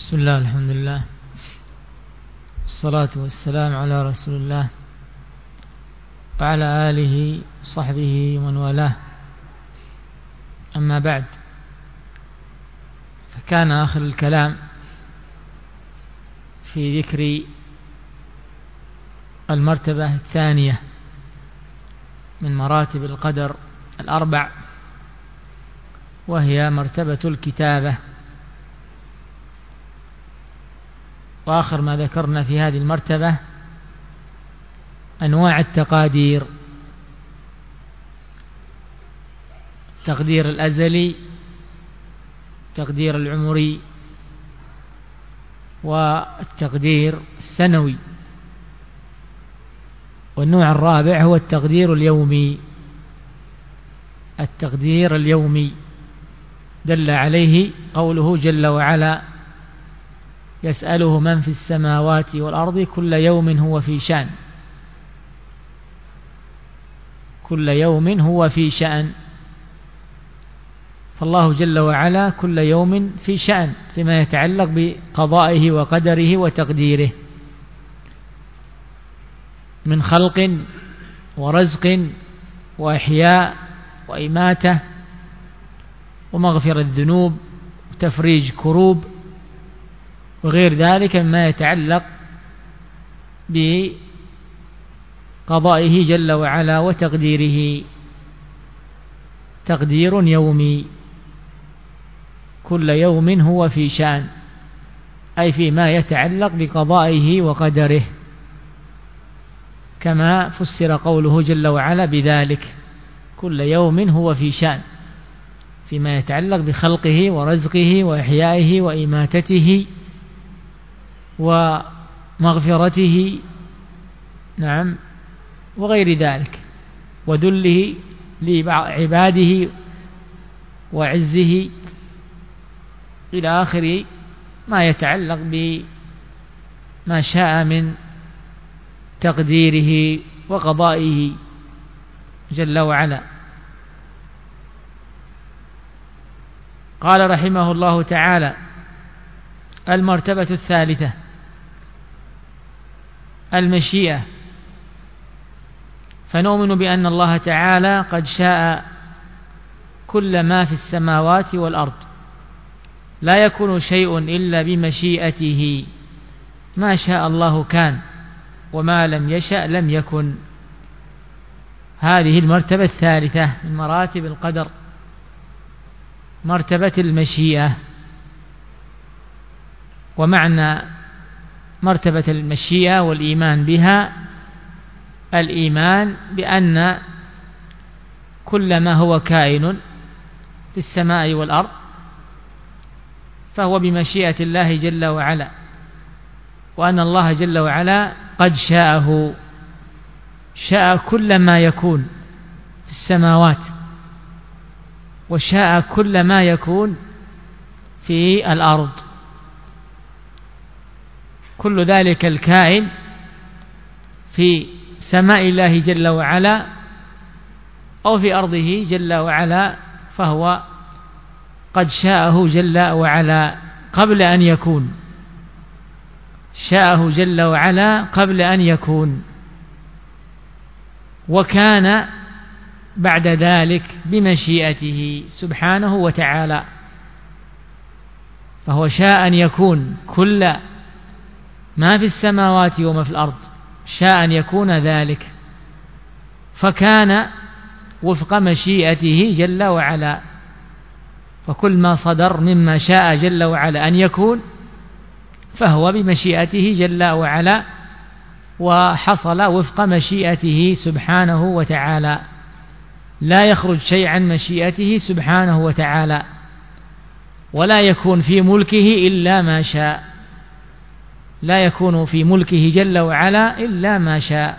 بسم الله، الحمد لله، الصلاة والسلام على رسول الله وعلى آله وصحبه ومن والاه. أما بعد، فكان آخر الكلام في ذكر المرتبة الثانية من مراتب القدر الأربع، وهي مرتبة الكتابة. وآخر ما ذكرنا في هذه المرتبة أنواع التقادير: التقدير الأزلي، التقدير العمري، والتقدير السنوي. والنوع الرابع هو التقدير اليومي. التقدير اليومي دل عليه قوله جل وعلا: يسأله من في السماوات والأرض كل يوم هو في شأن. كل يوم هو في شأن، فالله جل وعلا كل يوم في شأن فيما يتعلق بقضائه وقدره وتقديره من خلق ورزق وإحياء وإماتة ومغفرة الذنوب وتفريج كروب وغير ذلك مما يتعلق بقضائه جل وعلا وتقديره. تقدير يومي، كل يوم هو في شأن، أي فيما يتعلق بقضائه وقدره، كما فسر قوله جل وعلا بذلك: كل يوم هو في شأن، فيما يتعلق بخلقه ورزقه وإحيائه وإماتته ومغفرته، نعم، وغير ذلك، ودله لعباده وعزه إلى آخر ما يتعلق بما شاء من تقديره وقضائه جل وعلا. قال رحمه الله تعالى: المرتبة الثالثة المشيئة. فنؤمن بأن الله تعالى قد شاء كل ما في السماوات والأرض، لا يكون شيء إلا بمشيئته، ما شاء الله كان وما لم يشأ لم يكن. هذه المرتبة الثالثة من مراتب القدر، مرتبة المشيئة. ومعنى مرتبة المشيئة والإيمان بها الإيمان بأن كل ما هو كائن في السماء والأرض فهو بمشيئة الله جل وعلا، وأن الله جل وعلا قد شاءه، شاء كل ما يكون في السماوات وشاء كل ما يكون في الأرض. كل ذلك الكائن في سماء الله جل وعلا أو في أرضه جل وعلا فهو قد شاءه جل وعلا قبل أن يكون، شاءه جل وعلا قبل أن يكون، وكان بعد ذلك بمشيئته سبحانه وتعالى. فهو شاء أن يكون كل ما في السماوات وما في الأرض، شاء أن يكون ذلك، فكان وفق مشيئته جل وعلا. فكل ما صدر مما شاء جل وعلا أن يكون فهو بمشيئته جل وعلا، وحصل وفق مشيئته سبحانه وتعالى، لا يخرج شيء عن مشيئته سبحانه وتعالى، ولا يكون في ملكه إلا ما شاء، لا يكون في ملكه جل وعلا إلا ما شاء.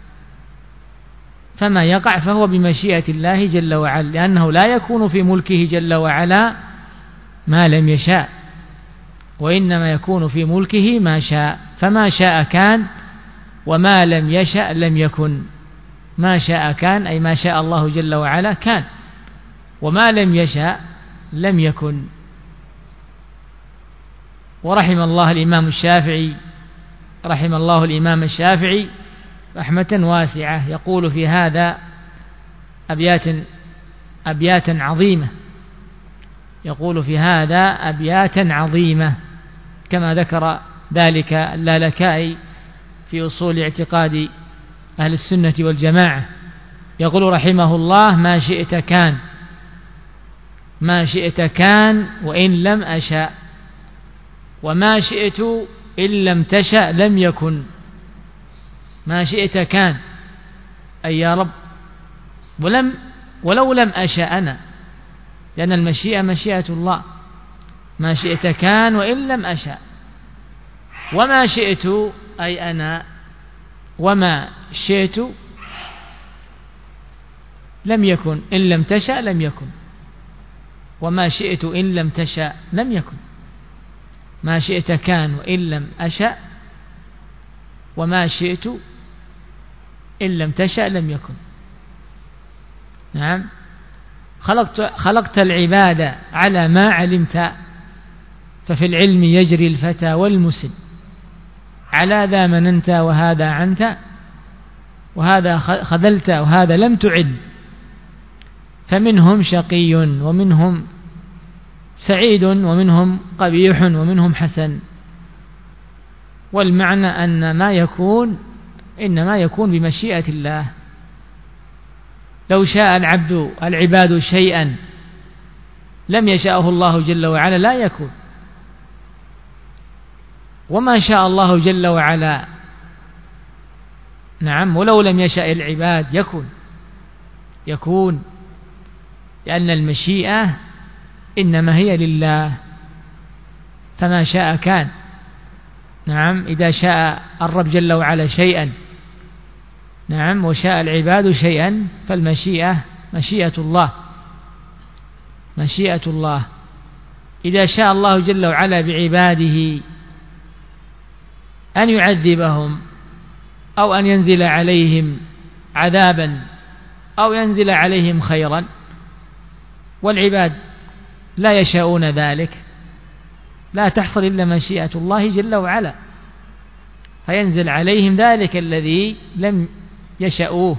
فما يقع فهو بمشيئة الله جل وعلا، لأنه لا يكون في ملكه جل وعلا ما لم يشاء، وإنما يكون في ملكه ما شاء. فما شاء كان وما لم يشأ لم يكن. ما شاء كان، أي ما شاء الله جل وعلا كان، وما لم يشأ لم يكن. ورحم الله الإمام الشافعي رحمة واسعة، يقول في هذا أبياتا عظيمة كما ذكر ذلك اللالكائي في أصول اعتقاد أهل السنة والجماعة. يقول رحمه الله: ما شئت كان وإن لم أشاء، وما شئت إن لم تشأ لم يكن. ما شئت كان، أي يا رب، ولو لم أشأ أنا، لأن المشيئة مشيئة الله. ما شئت كان وإن لم أشأ، وما شئت أي أنا، وما شئت لم يكن، إن لم تشأ لم يكن، وما شئت إن لم تشأ لم يكن. ما شئت كان وإن لم أشأ، وما شئت إن لم تشأ لم يكن. نعم، خلقت العباد على ما علمت، ففي العلم يجري الفتى والمسن، على ذا مننت وهذا عنت، وهذا خذلت وهذا لم تعد، فمنهم شقي ومنهم سعيد ومنهم قبيح ومنهم حسن. والمعنى أن ما يكون إنما يكون بمشيئة الله. لو شاء العباد شيئا لم يشاءه الله جل وعلا لا يكون، وما شاء الله جل وعلا نعم ولو لم يشاء العباد يكون، لأن المشيئة إنما هي لله، فما شاء كان. نعم، إذا شاء الرب جل وعلا شيئا نعم وشاء العباد شيئا فالمشيئة مشيئة الله. إذا شاء الله جل وعلا بعباده أن يعذبهم أو أن ينزل عليهم عذابا أو ينزل عليهم خيرا، والعباد لا يشاءون ذلك، لا تحصل إلا مشيئة الله جل وعلا، فينزل عليهم ذلك الذي لم يشاءوه.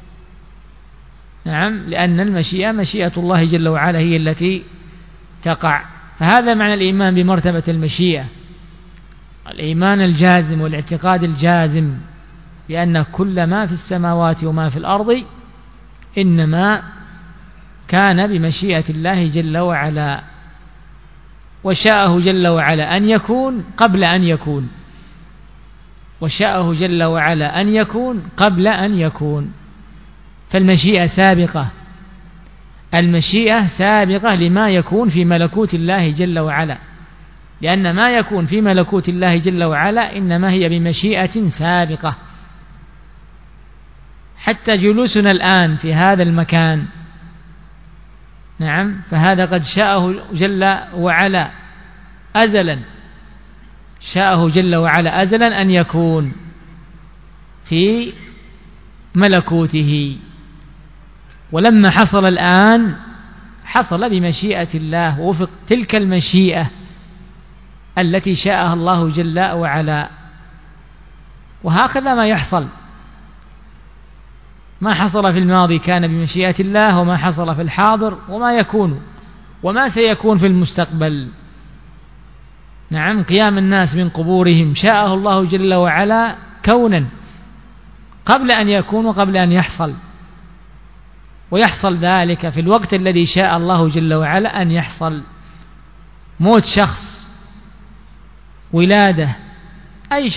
نعم، لأن المشيئة مشيئة الله جل وعلا هي التي تقع. فهذا معنى الإيمان بمرتبة المشيئة، الإيمان الجازم والاعتقاد الجازم بأن كل ما في السماوات وما في الأرض إنما كان بمشيئة الله جل وعلا، وشاءه جل وعلا أن يكون قبل أن يكون، وشاءه جل وعلا أن يكون قبل أن يكون. فالمشيئة سابقة، المشيئة سابقة لما يكون في ملكوت الله جل وعلا، لأن ما يكون في ملكوت الله جل وعلا إنما هي بمشيئة سابقة. حتى جلوسنا الآن في هذا المكان نعم فهذا قد شاءه جل وعلا أزلا، شاءه جل وعلا أزلا أن يكون في ملكوته، ولما حصل الآن حصل بمشيئة الله ووفق تلك المشيئة التي شاءها الله جل وعلا. وهكذا ما يحصل، ما حصل في الماضي كان بمشيئة الله، وما حصل في الحاضر وما يكون وما سيكون في المستقبل. نعم، قيام الناس من قبورهم شاءه الله جل وعلا كونا قبل أن يكون وقبل أن يحصل، ويحصل ذلك في الوقت الذي شاء الله جل وعلا أن يحصل. موت شخص، ولادة، أي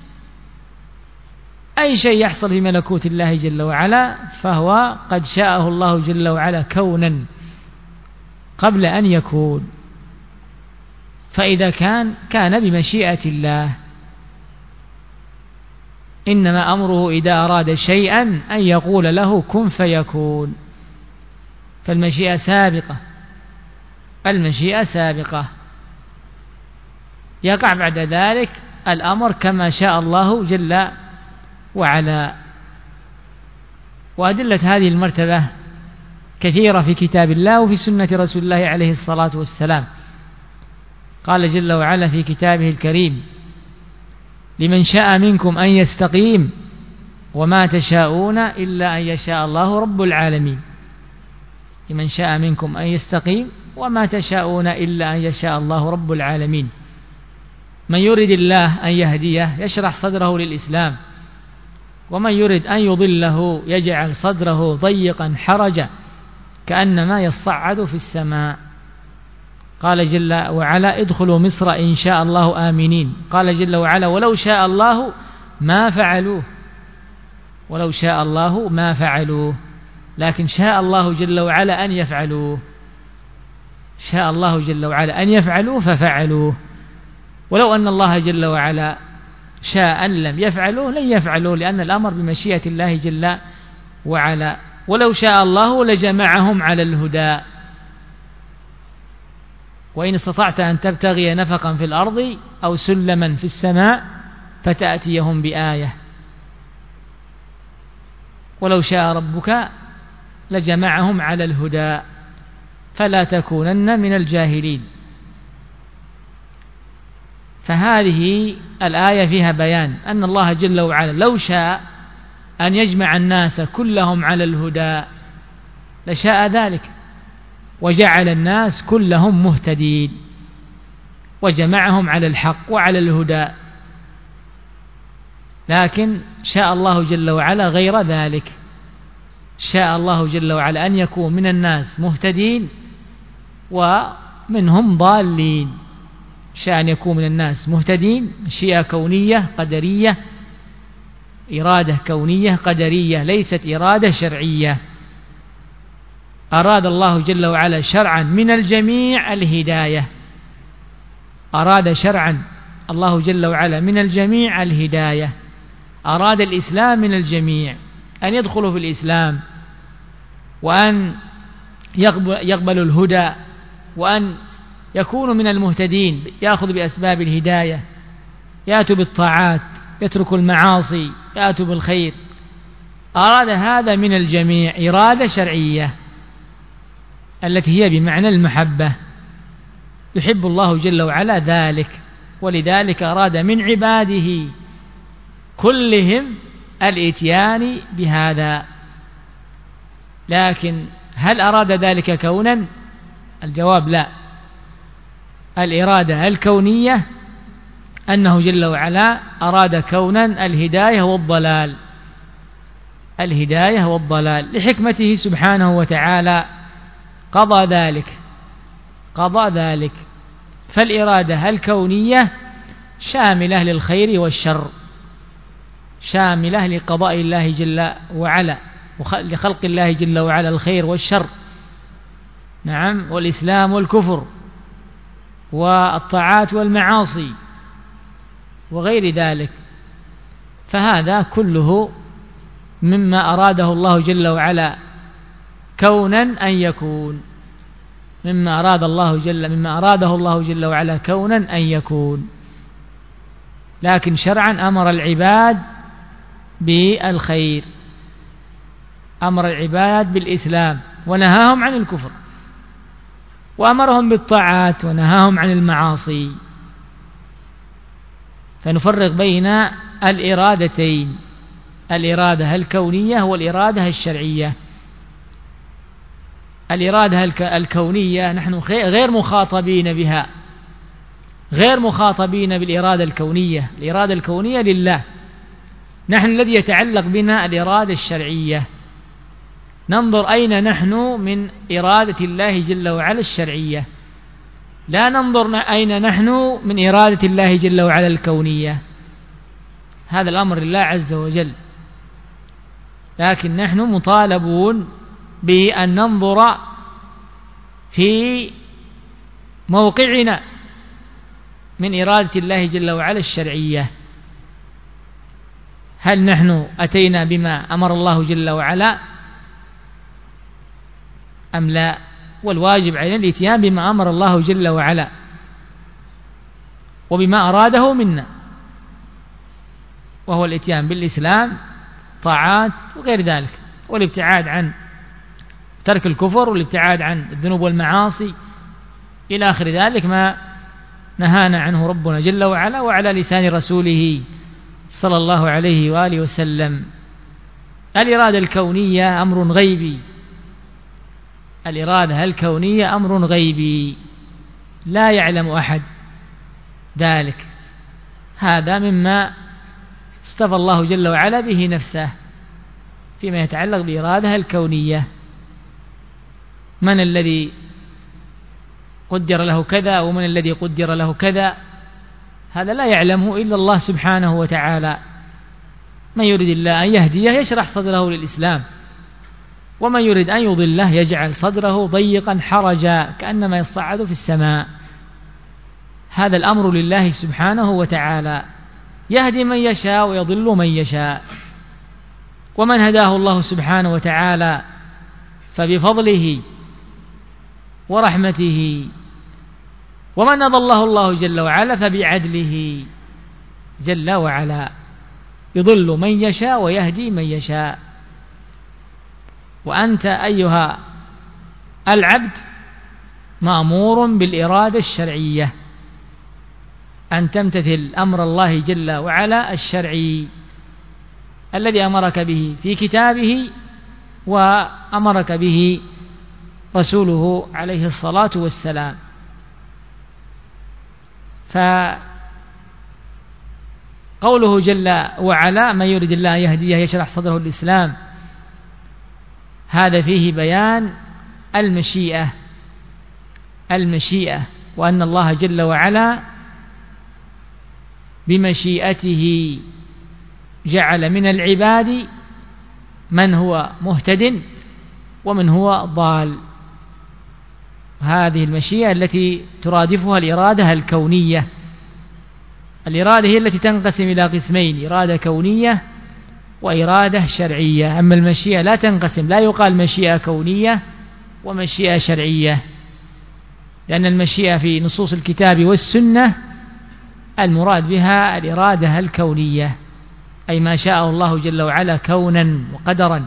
شيء يحصل في ملكوت الله جل وعلا فهو قد شاءه الله جل وعلا كونا قبل أن يكون. فإذا كان بمشيئة الله، إنما أمره إذا أراد شيئا أن يقول له كن فيكون. فالمشيئة سابقة، يقع بعد ذلك الأمر كما شاء الله جل وعلا. وأدلة هذه المرتبة كثيرة في كتاب الله وفي سنة رسول الله عليه الصلاة والسلام. قال جل وعلا في كتابه الكريم: لمن شاء منكم أن يستقيم وما تشاءون إلا أن يشاء الله رب العالمين. لمن شاء منكم أن يستقيم وما تشاءون إلا أن يشاء الله رب العالمين. من يرد الله أن يهديه يشرح صدره للإسلام، ومن يرد أن يضله يجعل صدره ضيقا حرجا كأنما يصعد في السماء. قال جل وعلا: ادخلوا مصر إن شاء الله آمنين. قال جل وعلا: ولو شاء الله ما فعلوه. ولو شاء الله ما فعلوه، لكن شاء الله جل وعلا أن يفعلوه. شاء الله جل وعلا أن يفعلوه ففعلوه. ولو أن الله جل وعلا شاء أن لم يفعلوه لن يفعلوه، لأن الأمر بمشيئة الله جل وعلا. ولو شاء الله لجمعهم على الهدى. وإن استطعت أن تبتغي نفقا في الأرض أو سلما في السماء فتأتيهم بآية. ولو شاء ربك لجمعهم على الهدى فلا تكونن من الجاهلين. فهذه الآية فيها بيان أن الله جل وعلا لو شاء أن يجمع الناس كلهم على الهدى لشاء ذلك، وجعل الناس كلهم مهتدين وجمعهم على الحق وعلى الهدى، لكن شاء الله جل وعلا غير ذلك. شاء الله جل وعلا أن يكون من الناس مهتدين ومنهم ضالين. شاء أن يكون من الناس مهتدين، مشيئة كونية قدرية، إرادة كونية قدرية، ليست إرادة شرعية. أراد الله جل وعلا شرعا من الجميع الهداية. أراد شرعا الله جل وعلا من الجميع الهداية. أراد الإسلام من الجميع، أن يدخلوا في الإسلام وأن يقبلوا الهدى وأن يكونوا من المهتدين، يأخذ بأسباب الهداية، يأتوا بالطاعات، يتركوا المعاصي، يأتوا بالخير. أراد هذا من الجميع إرادة شرعية التي هي بمعنى المحبة. يحب الله جل وعلا ذلك، ولذلك أراد من عباده كلهم الإتيان بهذا. لكن هل أراد ذلك كونا؟ الجواب لا. الإرادة الكونية أنه جل وعلا أراد كونا الهداية والضلال. الهداية والضلال لحكمته سبحانه وتعالى قضى ذلك. فالإرادة الكونية شاملة للخير والشر، شاملة لقضاء الله جل وعلا لخلق الله جل وعلا الخير والشر، نعم، والإسلام والكفر والطاعات والمعاصي وغير ذلك. فهذا كله مما أراده الله جل وعلا كونا أن يكون، مما أراده الله جل وعلا كونا أن يكون. لكن شرعا أمر العباد بالخير، أمر العباد بالإسلام ونهاهم عن الكفر، وأمرهم بالطاعات ونهاهم عن المعاصي. فنفرق بين الإرادتين، الإرادة الكونية والإرادة الشرعية. الإرادة الكونية نحن غير مخاطبين بها، غير مخاطبين بالإرادة الكونية. الإرادة الكونية لله، نحن الذي يتعلق بنا الإرادة الشرعية. ننظر أين نحن من إرادة الله جل وعلا الشرعية، لا ننظر أين نحن من إرادة الله جل وعلا الكونية. هذا الأمر لله عز وجل، لكن نحن مطالبون بأن ننظر في موقعنا من إرادة الله جل وعلا الشرعية. هل نحن أتينا بما أمر الله جل وعلا أم لا؟ والواجب علينا الاتيان بما أمر الله جل وعلا وبما أراده منا، وهو الاتيان بالإسلام، طاعات وغير ذلك، والابتعاد عن ترك الكفر والابتعاد عن الذنوب والمعاصي إلى آخر ذلك ما نهانا عنه ربنا جل وعلا وعلى لسان رسوله صلى الله عليه وآله وسلم. الإرادة الكونية أمر غيبي، الإرادة الكونية أمر غيبي لا يعلم أحد ذلك، هذا مما اصطفى الله جل وعلا به نفسه فيما يتعلق بالإرادة الكونية. من الذي قدر له كذا ومن الذي قدر له كذا، هذا لا يعلمه إلا الله سبحانه وتعالى. من يريد الله أن يهديه يشرح صدره للإسلام، ومن يريد أن يضله يجعل صدره ضيقا حرجا كأنما يصعد في السماء. هذا الأمر لله سبحانه وتعالى، يهدي من يشاء ويضل من يشاء. ومن هداه الله سبحانه وتعالى فبفضله ورحمته، ومن أضله الله جل وعلا فبعدله جل وعلا، يضل من يشاء ويهدي من يشاء. وأنت أيها العبد مأمور بالإرادة الشرعية، أن تمتثل أمر الله جل وعلا الشرعي الذي أمرك به في كتابه وأمرك به رسوله عليه الصلاة والسلام. فقوله جل وعلا من يريد الله أن يهديه يشرح صدره للإسلام، هذا فيه بيان المشيئة، وأن الله جل وعلا بمشيئته جعل من العباد من هو مهتد ومن هو ضال. هذه المشيئة التي ترادفها الإرادة الكونية. الإرادة هي التي تنقسم إلى قسمين، إرادة كونية وإرادة شرعية. أما المشيئة لا تنقسم، لا يقال مشيئة كونية ومشيئة شرعية، لأن المشيئة في نصوص الكتاب والسنة المراد بها الإرادة الكونية، أي ما شاءه الله جل وعلا كونا وقدرا.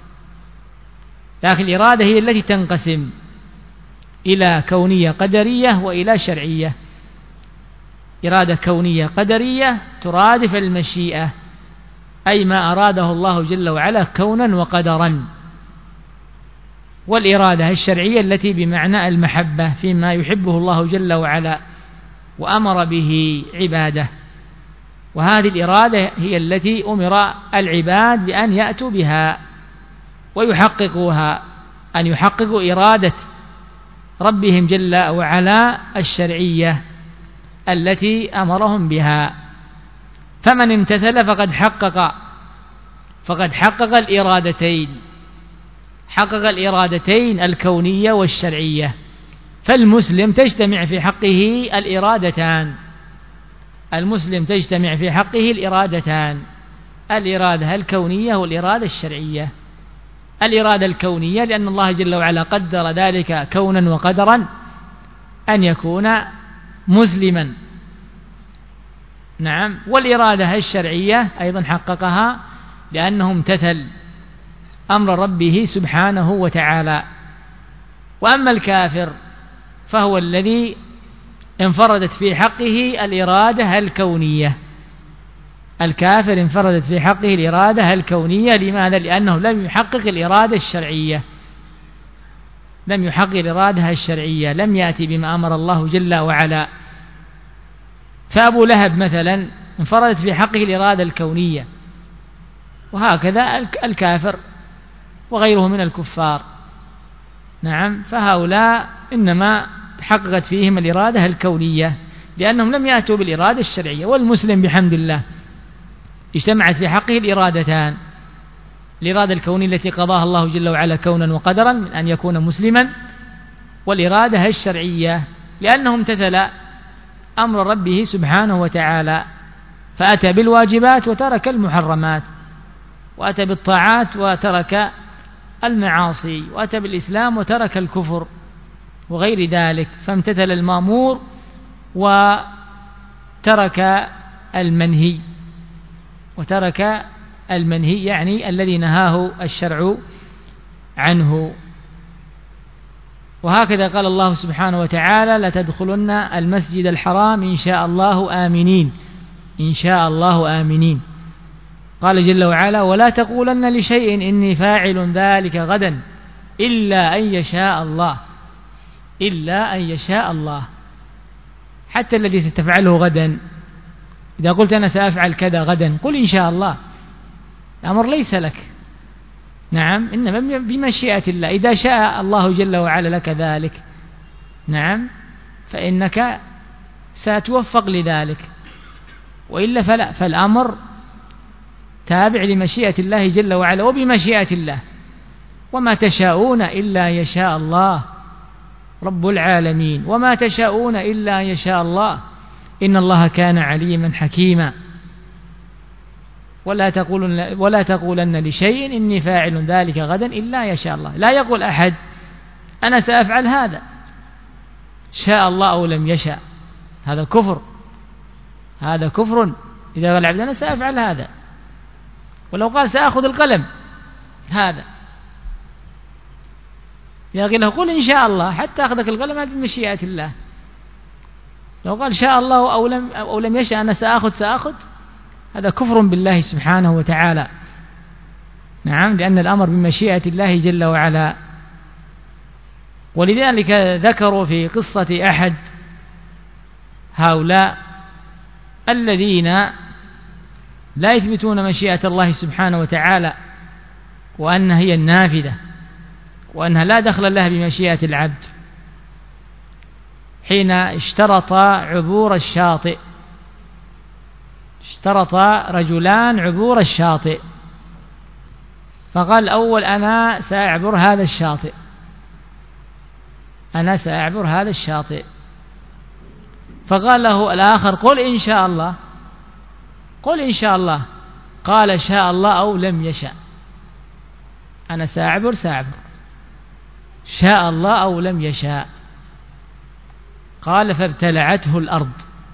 لكن الإرادة هي التي تنقسم إلى كونية قدرية وإلى شرعية. إرادة كونية قدرية ترادف المشيئة، أي ما أراده الله جل وعلا كونا وقدرا. والإرادة الشرعية التي بمعنى المحبة فيما يحبه الله جل وعلا وأمر به عباده. وهذه الإرادة هي التي أمر العباد بأن يأتوا بها ويحققوها، أن يحققوا إرادة ربهم جل وعلا الشرعية التي أمرهم بها. فمن امتثل فقد حقق الإرادتين، حقق الإرادتين الكونية والشرعية. فالمسلم تجتمع في حقه الإرادتان، المسلم تجتمع في حقه الإرادتان، الإرادة الكونية والإرادة الشرعية. الإرادة الكونية لأن الله جل وعلا قدر ذلك كونا وقدرا أن يكون مسلما، نعم. والإرادة الشرعية أيضا حققها لأنه امتثل أمر ربه سبحانه وتعالى. وأما الكافر فهو الذي انفردت في حقه الإرادة الكونية. الكافر انفردت في حقه الإرادة الكونية. لماذا؟ لأنه لم يحقق الإرادة الشرعية، لم يحقق الإرادة الشرعية، لم يأتي بما أمر الله جل وعلا. فأبو لهب مثلا انفردت في حقه الإرادة الكونية، وهكذا الكافر وغيره من الكفار، نعم. فهؤلاء إنما تحققت فيهم الإرادة الكونية لأنهم لم يأتوا بالإرادة الشرعية. والمسلم بحمد الله اجتمعت في حقه الإرادتان، الإرادة الكونية التي قضاها الله جل وعلا كونا وقدرا من أن يكون مسلما، والإرادة الشرعية لأنه امتثل أمر ربه سبحانه وتعالى، فأتى بالواجبات وترك المحرمات، وأتى بالطاعات وترك المعاصي، وأتى بالإسلام وترك الكفر وغير ذلك. فامتثل المأمور وترك المنهي، يعني الذي نهاه الشرع عنه. وهكذا قال الله سبحانه وتعالى: لتدخلن المسجد الحرام إن شاء الله آمنين، إن شاء الله آمنين. قال جل وعلا: ولا تقولن لشيء إني فاعل ذلك غدا إلا أن يشاء الله، إلا أن يشاء الله. حتى الذي ستفعله غدا، إذا قلت أنا سأفعل كذا غدا قل إن شاء الله، الأمر ليس لك، نعم، إنما بمشيئة الله. إذا شاء الله جل وعلا لك ذلك، نعم، فإنك ستوفق لذلك، وإلا فلا، فالأمر تابع لمشيئة الله جل وعلا وبمشيئة الله. وما تشاءون إلا يشاء الله رب العالمين، وما تشاءون إلا يشاء الله، إن الله كان عليما حكيما. ولا تقولن لشيء إني فاعل ذلك غدا إلا يشاء الله. لا يقول أحد أنا سأفعل هذا شاء الله أو لم يشاء، هذا كفر، هذا كفر. إذا قال العبد أنا سأفعل هذا، ولو قال سأخذ القلم، هذا يقول له قل إن شاء الله، حتى أخذك القلم هذا بمشيئة الله. لو قال شاء الله أو لم يشاء أنا سأخذ، هذا كفر بالله سبحانه وتعالى، نعم، لأن الأمر بمشيئة الله جل وعلا. ولذلك ذكروا في قصة أحد هؤلاء الذين لا يثبتون مشيئة الله سبحانه وتعالى، وأنها هي النافذة، وأنها لا دخل لها بمشيئة العبد، حين اشترط عبور الشاطئ، اشترط رجلان عبور الشاطئ، فقال الأول أنا سأعبر هذا الشاطئ، أنا سأعبر هذا الشاطئ. فقال له الآخر قل إن شاء الله، قل إن شاء الله. قال شاء الله أو لم يشاء، أنا سأعبر، شاء الله أو لم يشاء. قال فابتلعته الأرض،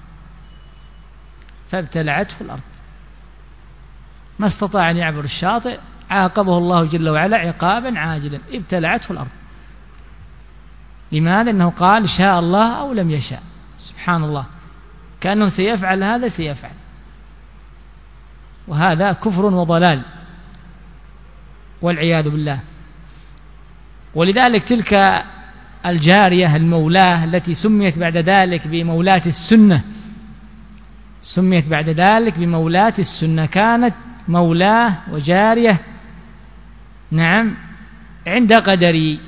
فابتلعته الأرض، ما استطاع أن يعبر الشاطئ، عاقبه الله جل وعلا عقابا عاجلا، ابتلعته الأرض. لماذا؟ أنه قال شاء الله أو لم يشاء. سبحان الله، كأنه سيفعل هذا، سيفعل، وهذا كفر وضلال والعياذ بالله. ولذلك تلك الجارية المولاة التي سميت بعد ذلك بمولاة السنة، سميت بعد ذلك بمولاة السنة، كانت مولاة وجارية، نعم، عند قدري،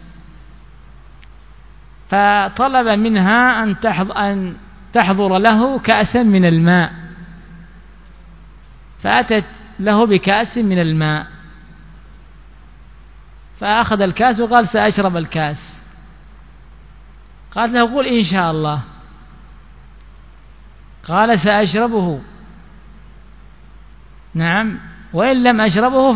فطلب منها أن تحضر له كأسا من الماء، فأتت له بكأس من الماء، فأخذ الكاس وقال سأشرب الكاس. قالت له قل إن شاء الله. قال سأشربه، نعم، وإن لم أشربه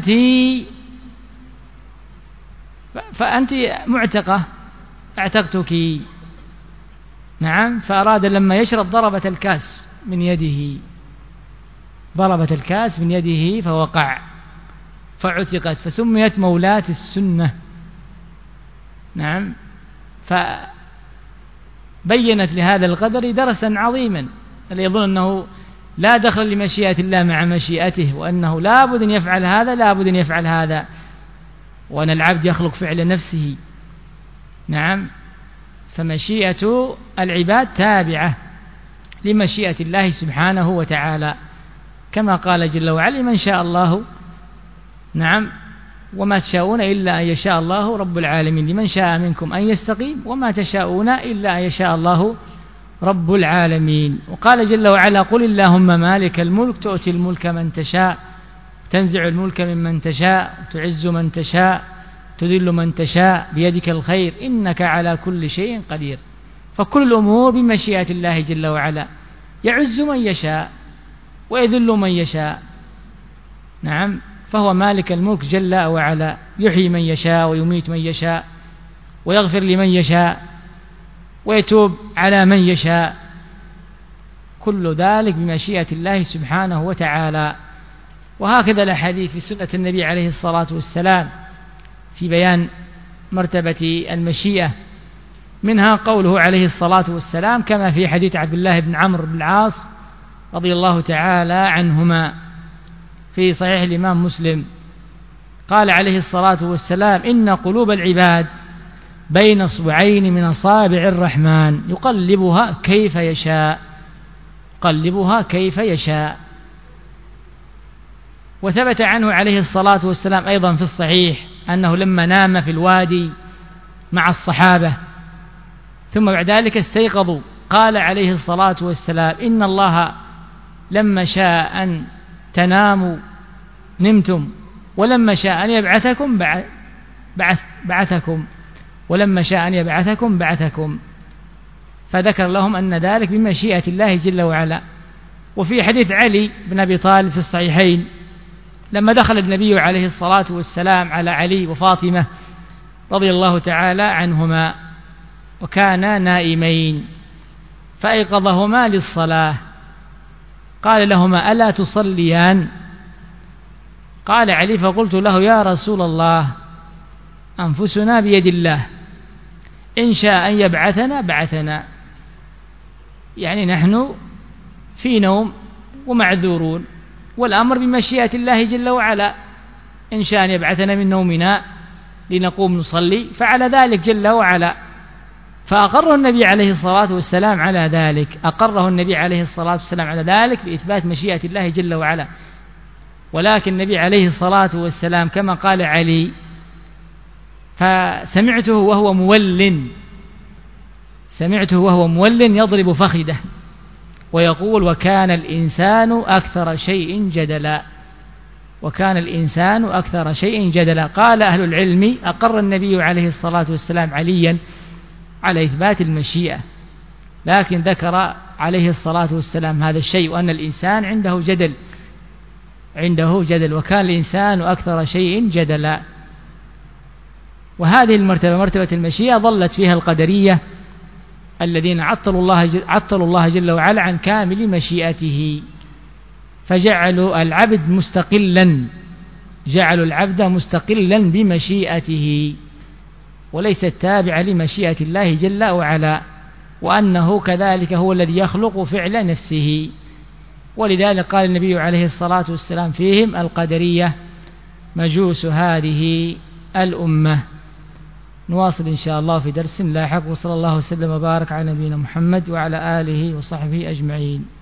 فأنت معتقة، اعتقتك، نعم. فأراد لما يشرب ضربت الكاس من يده، ضربت الكاس من يده فوقع، فعتقت، فسميت مولاة السنة، نعم. فبينت لهذا القدر درسا عظيما، اللي يظن أنه لا دخل لمشيئة الله مع مشيئته، وأنه لا بد أن يفعل هذا، لا بد أن يفعل هذا، وأن العبد يخلق فعل نفسه، نعم. فمشيئة العباد تابعة لمشيئة الله سبحانه وتعالى، كما قال جل وعلا من شاء الله، نعم، وما تشاءون إلا أن يشاء الله رب العالمين، لمن شاء منكم أن يستقيم وما تشاءون إلا أن يشاء الله رب العالمين. وقال جل وعلا قل اللهم مالك الملك تؤتي الملك من تشاء، تنزع الملك ممن تشاء، تعز من تشاء، تذل من تشاء، بيدك الخير إنك على كل شيء قدير. فكل الأمور بمشيئة الله جل وعلا، يعز من يشاء ويذل من يشاء، نعم. فهو مالك الملك جل وعلا، يحيي من يشاء ويميت من يشاء، ويغفر لمن يشاء، ويتوب على من يشاء، كل ذلك بمشيئة الله سبحانه وتعالى. وهكذا الأحاديث في سنة النبي عليه الصلاة والسلام في بيان مرتبة المشيئة، منها قوله عليه الصلاة والسلام كما في حديث عبد الله بن عمرو بن العاص رضي الله تعالى عنهما في صحيح الإمام مسلم، قال عليه الصلاة والسلام: إن قلوب العباد بين اصبعين من أصابع الرحمن يقلبها كيف يشاء، يقلبها كيف يشاء. وثبت عنه عليه الصلاة والسلام أيضا في الصحيح أنه لما نام في الوادي مع الصحابة ثم بعد ذلك استيقظوا، قال عليه الصلاة والسلام: إن الله لما شاء أن تناموا نمتم، ولما شاء أن يبعثكم بعثكم، ولما شاء أن يبعثكم بعثكم. فذكر لهم أن ذلك بمشيئة الله جل وعلا. وفي حديث علي بن أبي طالب في الصحيحين لما دخل النبي عليه الصلاة والسلام على علي وفاطمة رضي الله تعالى عنهما وكانا نائمين فأيقظهما للصلاة، قال لهما: ألا تصليان؟ قال علي: فقلت له: يا رسول الله، أنفسنا بيد الله، إن شاء أن يبعثنا بعثنا، يعني نحن في نوم ومعذورون، والأمر بمشيئة الله جل وعلا، إن شاء أن يبعثنا من نومنا لنقوم نصلي فعلى ذلك جل وعلا. فأقره النبي عليه الصلاة والسلام على ذلك، أقره النبي عليه الصلاة والسلام على ذلك بإثبات مشيئة الله جل وعلا. ولكن النبي عليه الصلاة والسلام كما قال علي: فسمعته وهو مول يضرب فخذه ويقول: وكان الإنسان أكثر شيء جدلا، وكان الإنسان أكثر شيء جدلا. قال أهل العلم: أقر النبي عليه الصلاة والسلام عليا على إثبات المشيئة، لكن ذكر عليه الصلاة والسلام هذا الشيء وأن الإنسان عنده جدل، وكان الإنسان أكثر شيء جدلا. وهذه المرتبة مرتبة المشيئة ظلت فيها القدرية الذين عطلوا الله جل وعلا عن كامل مشيئته، فجعلوا العبد مستقلا بمشيئته وليس التابع لمشيئة الله جل وعلا، وأنه كذلك هو الذي يخلق فعل نفسه. ولذلك قال النبي عليه الصلاة والسلام فيهم: القدرية مجوس هذه الأمة. نواصل إن شاء الله في درس لاحق، وصلى الله وسلم وبارك على نبينا محمد وعلى آله وصحبه أجمعين.